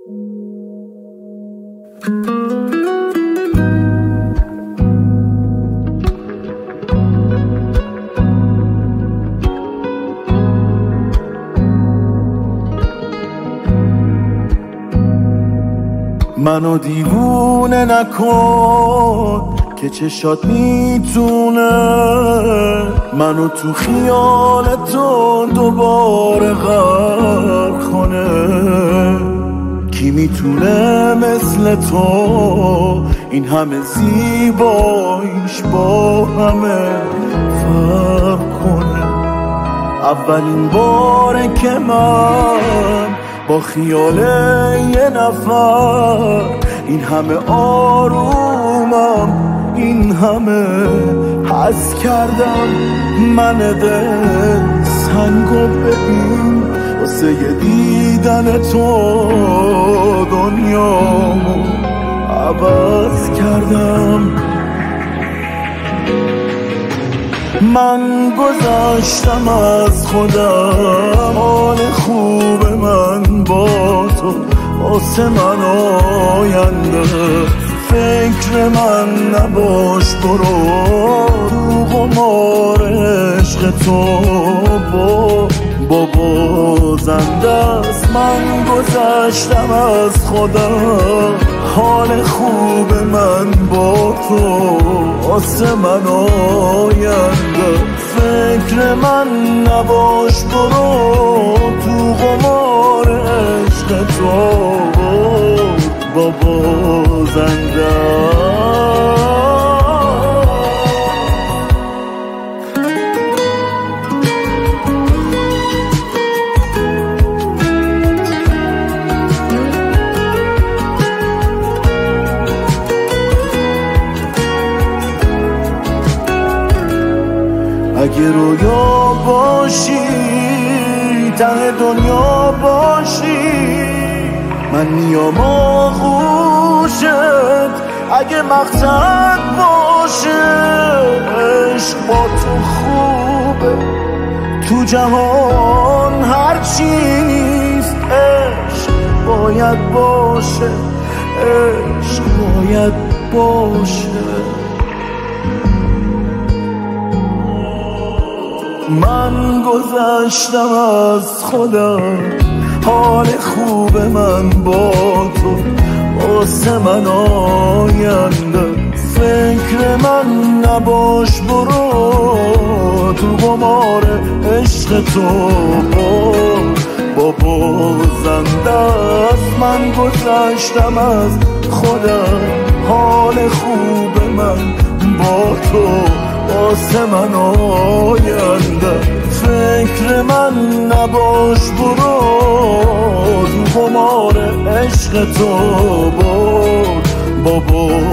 منو دیوونه نکن که چشات میتونه منو تو خیال تو دوباره غرق کنه. کی میتونه مثل تو این همه زیباییش با همه فرق کنه؟ اولین باره که من با خیال یه نفر این همه آرومم، این همه حس کردم. من دل سنگو ببین واسه یه دیدن تو دنیامو عوض کردم. من گذشتم از خودم، حال خوب من با تو واسه من آینده. فکر من نباش، برو تو قمار عشق تو بابا زنده است. من گذشتم از خودم، حال خوب من با تو واسه من آینده. فکر من نباش، برو تو قمار عشق تو بابا زنده. اگه رویا باشی، ته دنیا باشی، من میام آغوشت. اگه مقصد باشه عشق با تو خوبه، تو جهان هرچی نیست عشق باید باشه، عشق باید باشه. من گذشتم از خودم، حال خوب من با تو واسه من آینده. فکر من نباش، برو تو قمار عشق تو بابا زنده است. من گذشتم از خودم، حال خوب من با تو واسه من آینده. فکر من نباش، برو تو قمار عشق تو بابا